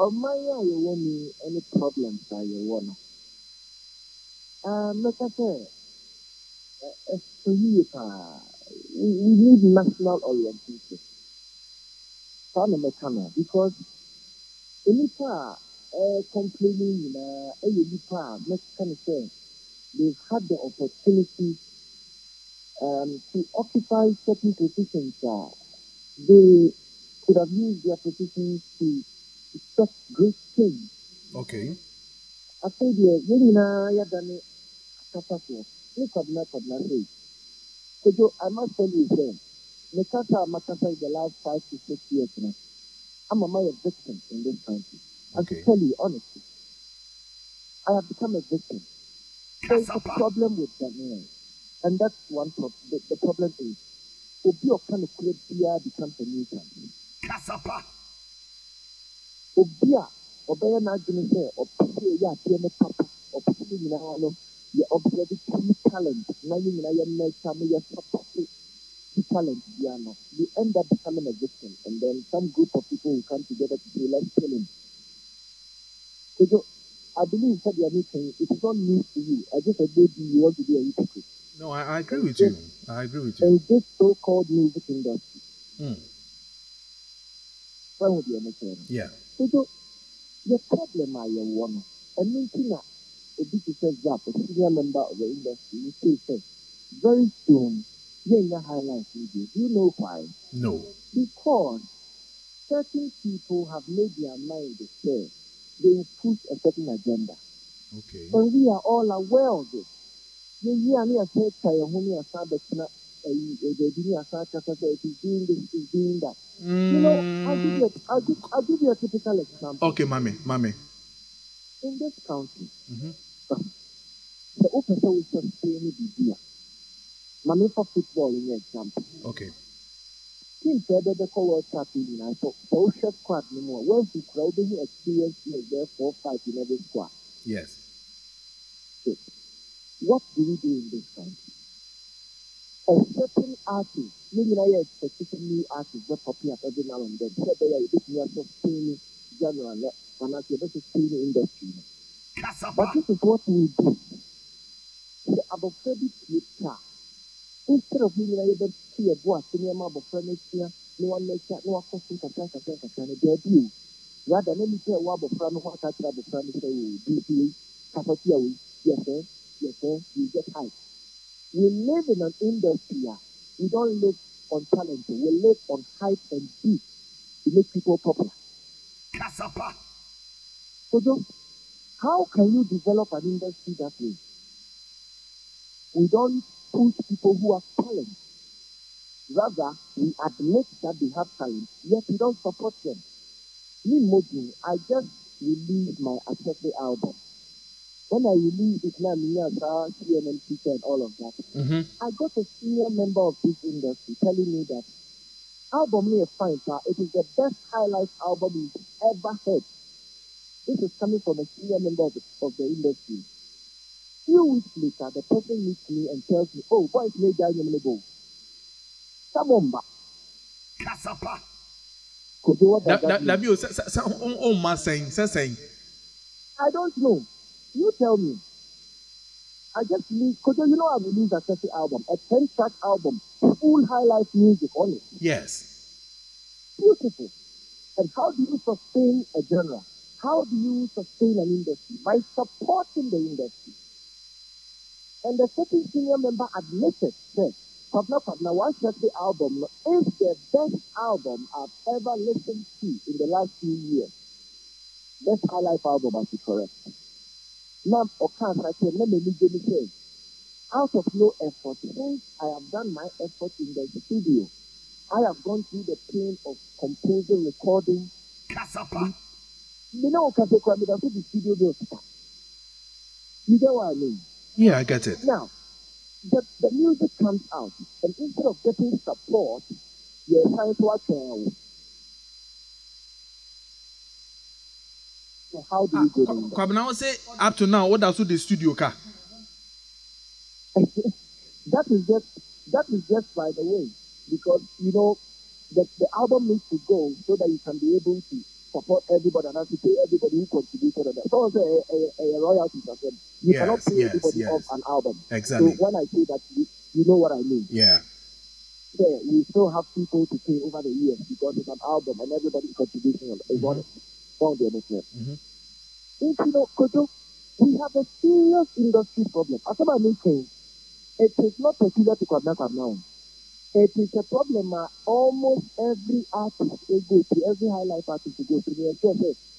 my you want me any problems that you want. Like I said, so you we need national orientation. Because Enipa complaining Enipa make kind of say they've had the opportunity to occupy certain positions. They could have used their positions to set great change. Okay. I say the Yenina Yadani Akatapo, Nikodna say. So I must tell you, sir, Nikata Makata in the last 5 to 6 years now. I'm a my victim in this country. I should Okay. tell you honestly, I have become a victim. There's a problem with Ghanaians, and that's one problem. The problem is, Obi Okano Kubia becomes a nuisance. Kasapa. Obia, Obaya Nagini say, or Pia Yaki Papa, or Pia Minano, you observe key talent, Nayan Naya support key talent, Diana. You end up becoming a victim, and then some group of people will come together to say, let's kill him. So I believe that it is not news to you. I just said maybe you want to be a hypocrite. No, I agree with you. I agree with you. In this so-called music industry, when would you understand? Yeah. So the problem I want, and meeting a bit says that a senior member of the industry, you say, very soon, you're in the highlight video. Do you know why? No. Because certain people have made their mind say they will push a certain agenda. Okay. And we are all aware of it. You are near say, it is doing this, it is doing that. You know, I'll give you a typical example. Okay, mommy. In this country, the open will sustain the Mommy for football in example. Okay. Team said that the World Cup in I thought social squad no more. When you crowd the experience is there 4-5 in every squad. Yes. So, what do we do in this country? A certain artist, maybe I expect new artists that pop up every now and then. Said they are a bit more sustaining general and as you're sustaining industry. But this is what we do. The above credit car. Instead of being able to see a boy, cinema, but furniture, no one makes that, no one costs their view. Rather, let me tell you what what I tell the furniture BPA, capacity, yes, sir, you get high. We live in an industry, we don't live on talent, we live on hype and beat to make people popular. Kasapa. So, how can you develop an industry that way? We don't push people who have talent. Rather, we admit that they have talent, yet we don't support them. Me, Moji, I just released my Asese album. When I released it, now, CNN teacher and all of that, I got a senior member of this industry telling me that album is fine, sir. It is the best highlight album you've ever heard. This is coming from a senior member of the industry. Few weeks later, the person meets me and tells me, oh, boy, it's made down your money. Come on back. Kasapa. What does that saying. I don't know. You tell me. I just released, because you know I released a second album, a 10-track album, full highlight music on it. Yes. Beautiful. And how do you sustain a genre? How do you sustain an industry? By supporting the industry. And the second senior member admitted that Pabna One Second album is the best album I've ever listened to in the last few years. Best highlight album, I should correct. Now, I can let me say, out of no effort, since I have done my effort in the studio, I have gone through the pain of composing, recording. Kasapa. You know, the studio bill. You get what I mean? Yeah, I get it. Now, the music comes out, and instead of getting support, you're trying to watch. So how do you go down there? Kwabena say up to now, what does the studio car? That is just by the way, because you know that the album needs to go so that you can be able to support everybody and have to pay everybody who contributed on that. So also a royalties as well. You cannot Yes, pay yes, everybody yes. off an album. Exactly. So when I say that, you know what I mean. Yeah. Yeah, we still have people to pay over the years because it's an album and everybody's contribution is on it. On the business. You know, Kojo, we have a serious industry problem. As I'm saying, it is not peculiar to Kwabena now. It is a problem almost every artist they go to, every high life artist they go to. They are sure